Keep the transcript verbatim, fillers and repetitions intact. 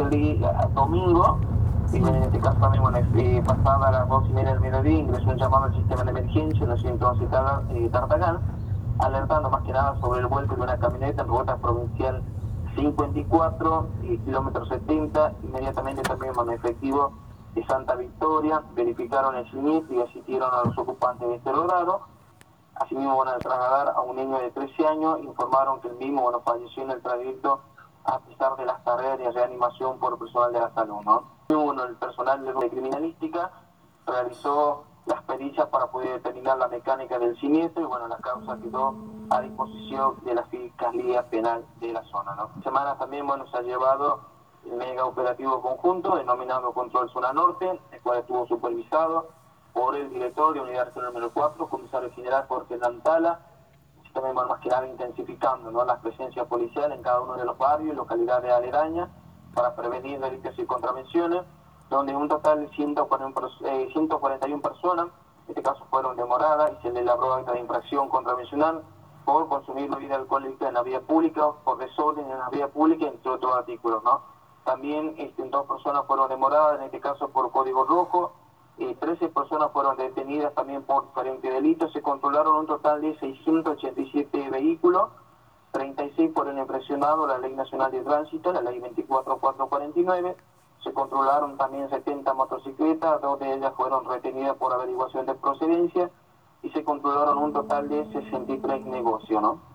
el día domingo, y Sí. en este caso también, bueno, eh, pasada las dos y media del mediodía, ingresó un llamado al sistema de emergencia en el ciento once Tar- eh, Tartagal, alertando más que nada sobre el vuelco de una camioneta en ruta provincial cincuenta y cuatro, eh, kilómetro setenta. Inmediatamente también, bueno, efectivo de Santa Victoria verificaron el siniestro y asistieron a los ocupantes de este logrado. Asimismo, van a trasladar a un niño de trece años, informaron que el mismo, bueno, falleció en el trayecto a pesar de las tareas de reanimación por personal de la salud, ¿no? Bueno, el personal de criminalística realizó las pericias para poder determinar la mecánica del siniestro y, bueno, la causa quedó a disposición de la Fiscalía Penal de la zona, ¿no? Esta semana también, bueno, se ha llevado el mega operativo conjunto denominado Control Zona Norte, el cual estuvo supervisado por el director de Unidad Regional número cuatro, comisario general Jorge Lantala. También, bueno, más que nada intensificando, ¿no?, la presencia policial en cada uno de los barrios y localidades aledañas para prevenir delitos y contravenciones, donde un total de ciento cuarenta y una personas, en este caso, fueron demoradas y se le elaboró acta de infracción contravencional por consumir bebida alcohólica en la vía pública, por desorden en la vía pública, entre otros artículos, ¿no? También este, dos personas fueron demoradas, en este caso por código rojo. Eh, trece personas fueron detenidas también por diferentes delitos. Se controlaron un total de seiscientos ochenta y siete vehículos, treinta y seis fueron infraccionados la Ley Nacional de Tránsito, la Ley veinticuatro mil cuatrocientos cuarenta y nueve. Se controlaron también setenta motocicletas, dos de ellas fueron retenidas por averiguación de procedencia, y se controlaron un total de sesenta y tres negocios, ¿no?